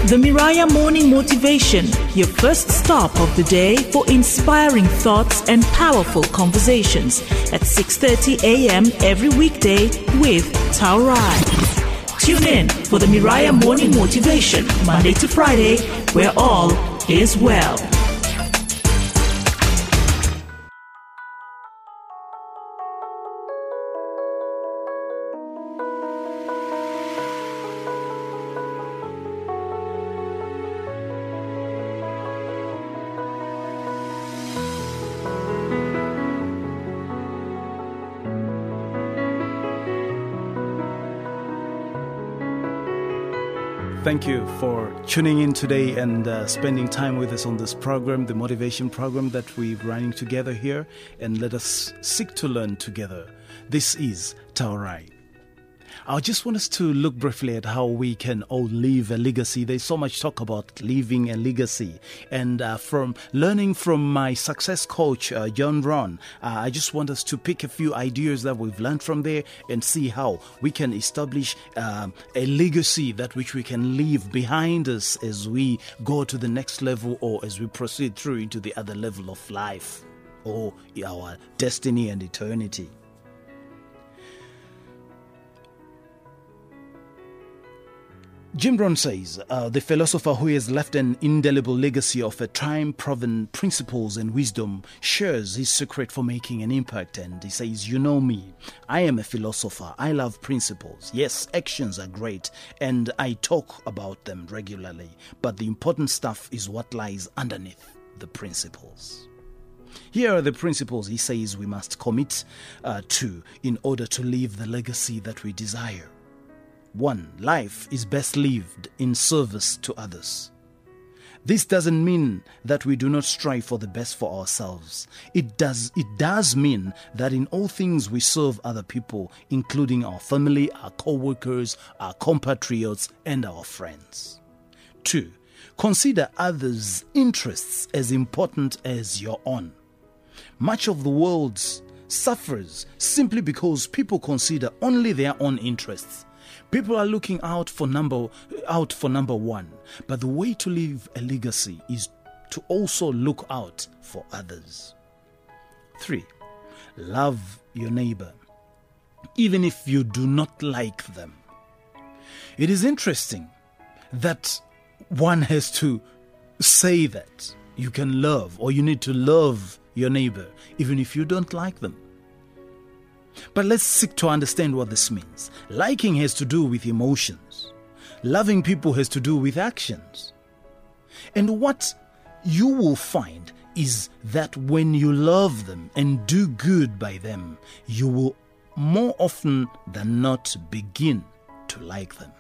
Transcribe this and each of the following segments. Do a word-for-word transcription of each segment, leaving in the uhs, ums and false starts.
The Moriah Morning Motivation, your first stop of the day for inspiring thoughts and powerful conversations at six thirty a.m. every weekday with Taurai. Tune in for the Moriah Morning Motivation, Monday to Friday, where all is well. Thank you for tuning in today and uh, spending time with us on this program, the motivation program that we're running together here, and let us seek to learn together. This is Taurai. I just want us to look briefly at how we can all leave a legacy. There's so much talk about leaving a legacy. And uh, from learning from my success coach, uh, John Brown, uh, I just want us to pick a few ideas that we've learned from there and see how we can establish um, a legacy that which we can leave behind us as we go to the next level or as we proceed through into the other level of life or our destiny and eternity. Jim Rohn says, uh, the philosopher who has left an indelible legacy of a time-proven principles and wisdom shares his secret for making an impact. And he says, you know me, I am a philosopher. I love principles. Yes, actions are great, and I talk about them regularly. But the important stuff is what lies underneath the principles. Here are the principles he says we must commit uh, to in order to leave the legacy that we desire. One, life is best lived in service to others. This doesn't mean that we do not strive for the best for ourselves. It does, it does mean that in all things we serve other people, including our family, our co-workers, our compatriots, and our friends. Two, consider others' interests as important as your own. Much of the world suffers simply because people consider only their own interests. People are looking out for number out for number one, but the way to leave a legacy is to also look out for others. Three, love your neighbor, even if you do not like them. It is interesting that one has to say that you can love, or you need to love your neighbor, even if you don't like them. But let's seek to understand what this means. Liking has to do with emotions. Loving people has to do with actions. And what you will find is that when you love them and do good by them, you will more often than not begin to like them.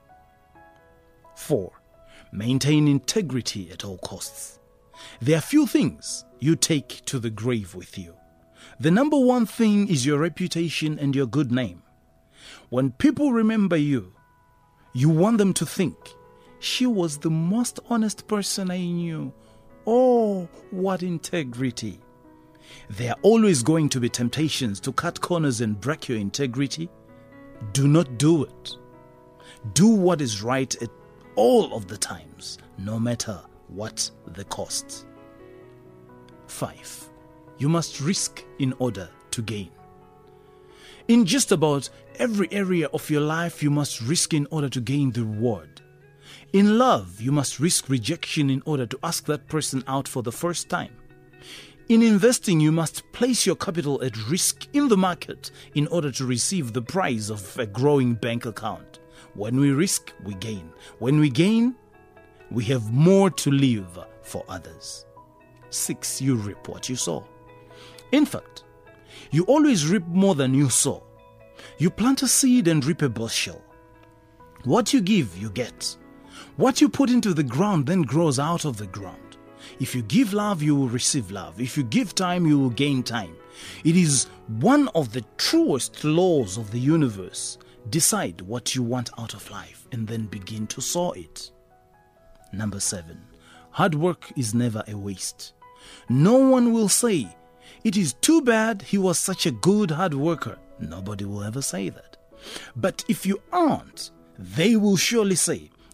Four, maintain integrity at all costs. There are few things you take to the grave with you. The number one thing is your reputation and your good name. When people remember you, you want them to think, she was the most honest person I knew. Oh, what integrity. There are always going to be temptations to cut corners and break your integrity. Do not do it. Do what is right at all of the times, no matter what the cost. Five. You must risk in order to gain. In just about every area of your life, you must risk in order to gain the reward. In love, you must risk rejection in order to ask that person out for the first time. In investing, you must place your capital at risk in the market in order to receive the prize of a growing bank account. When we risk, we gain. When we gain, we have more to leave for others. Six, you reap what you sow. In fact, you always reap more than you sow. You plant a seed and reap a bushel. What you give, you get. What you put into the ground then grows out of the ground. If you give love, you will receive love. If you give time, you will gain time. It is one of the truest laws of the universe. Decide what you want out of life and then begin to sow it. Number seven, hard work is never a waste. No one will say, it is too bad he was such a good hard worker. Nobody will ever say that. But if you aren't, they will surely say,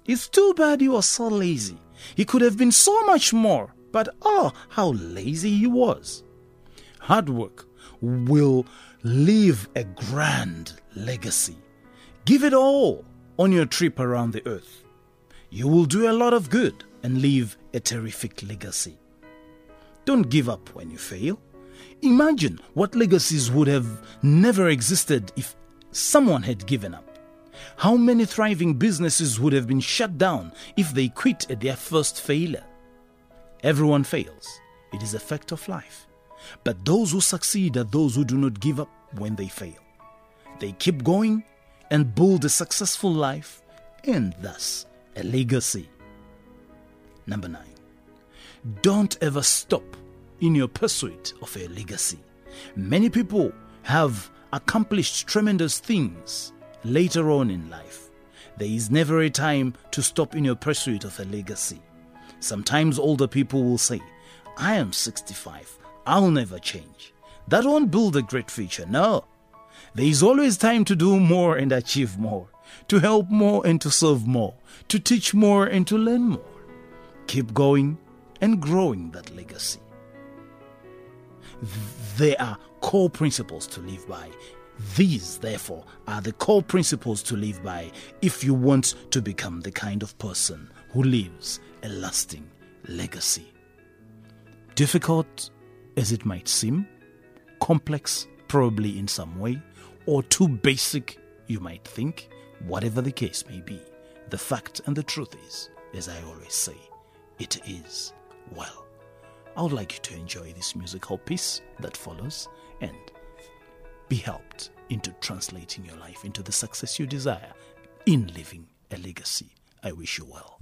It's too bad he was so lazy. He could have been so much more, but oh, how lazy he was. Hard work will leave a grand legacy. Give it all on your trip around the earth. You will do a lot of good and leave a terrific legacy. Don't give up when you fail. Imagine what legacies would have never existed if someone had given up. How many thriving businesses would have been shut down if they quit at their first failure? Everyone fails. It is a fact of life. But those who succeed are those who do not give up when they fail. They keep going and build a successful life and thus a legacy. Number nine. Don't ever stop in your pursuit of a legacy. Many people have accomplished tremendous things later on in life. There is never a time to stop in your pursuit of a legacy. Sometimes older people will say, I am sixty-five, I'll never change. That won't build a great future. No. There is always time to do more and achieve more, to help more and to serve more, to teach more and to learn more. Keep going and growing that legacy. There are core principles to live by. These, therefore, are the core principles to live by if you want to become the kind of person who leaves a lasting legacy. Difficult as it might seem, complex probably in some way, or too basic you might think, whatever the case may be, the fact and the truth is, as I always say, it is well. I would like you to enjoy this musical piece that follows and be helped into translating your life into the success you desire in living a legacy. I wish you well.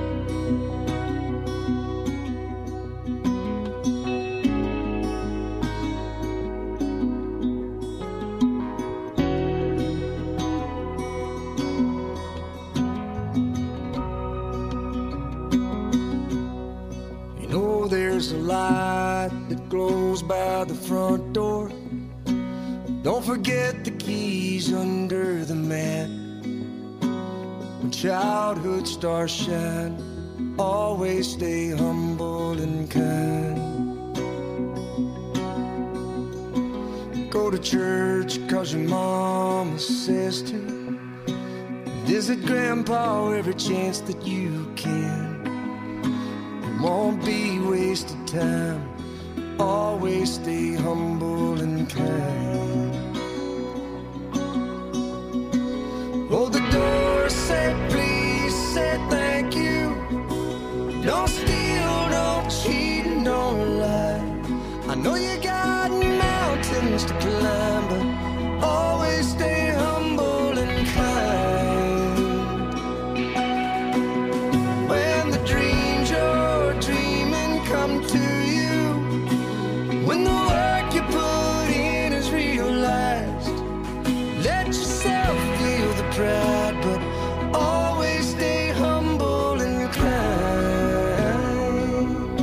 You know there's a light that glows by the front door. Don't forget the keys under the mat. When childhood stars shine, always stay humble and kind. Go to church cause your mama says to. Visit grandpa every chance that you can. It won't be wasted time. Always stay humble and kind. Hold the door, say please, say thank you. Don't steal, don't cheat, and don't lie. I know you got mountains to climb, but always stay humble and kind. When the dreams you're dreaming come to you, when the work you put in is realized, let yourself feel the pride, but always stay humble and kind.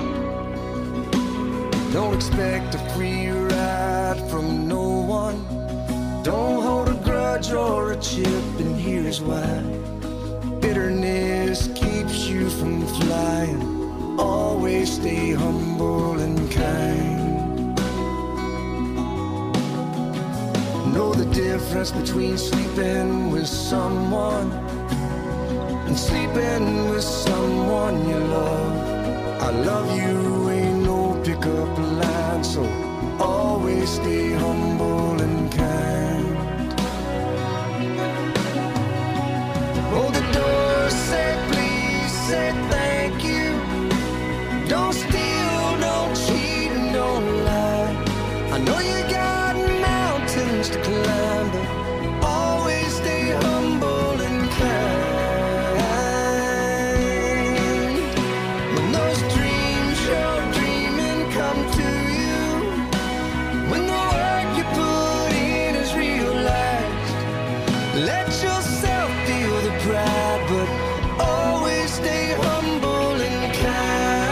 Don't expect a free ride from no one. Don't hold a grudge or a chip, and here's why. Bitterness keeps you from flying. Always stay humble and kind. Know the difference between sleeping with someone and sleeping with someone you love. I love you ain't no pickup line, so always stay humble and kind. Hold the door, say please, say thank you. Don't steal, don't cheat, and don't lie. I know you got mountains to climb, but always stay humble and kind. When those dreams you're dreaming come to you, when the work you put in is realized, let yourself feel the pride, but always stay humble and kind.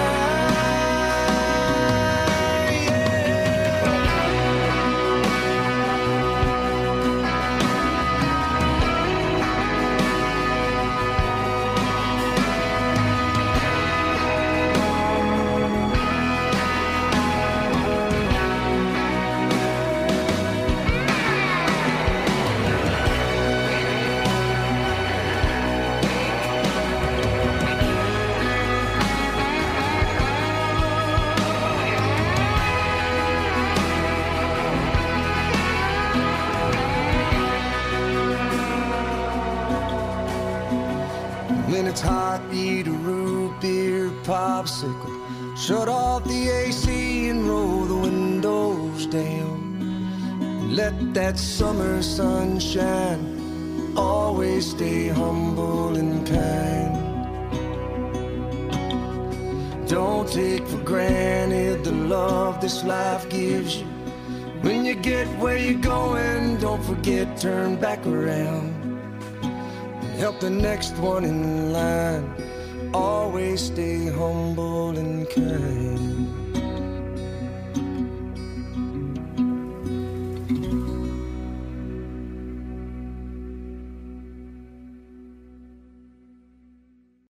when it's hot, eat a root beer popsicle. Shut off the A C and roll the windows down. Let that summer sun shine. Always stay humble and kind. Don't take for granted the love this life gives you. When you get where you're going, don't forget, turn back around. Help the next one in line. Always stay humble and kind.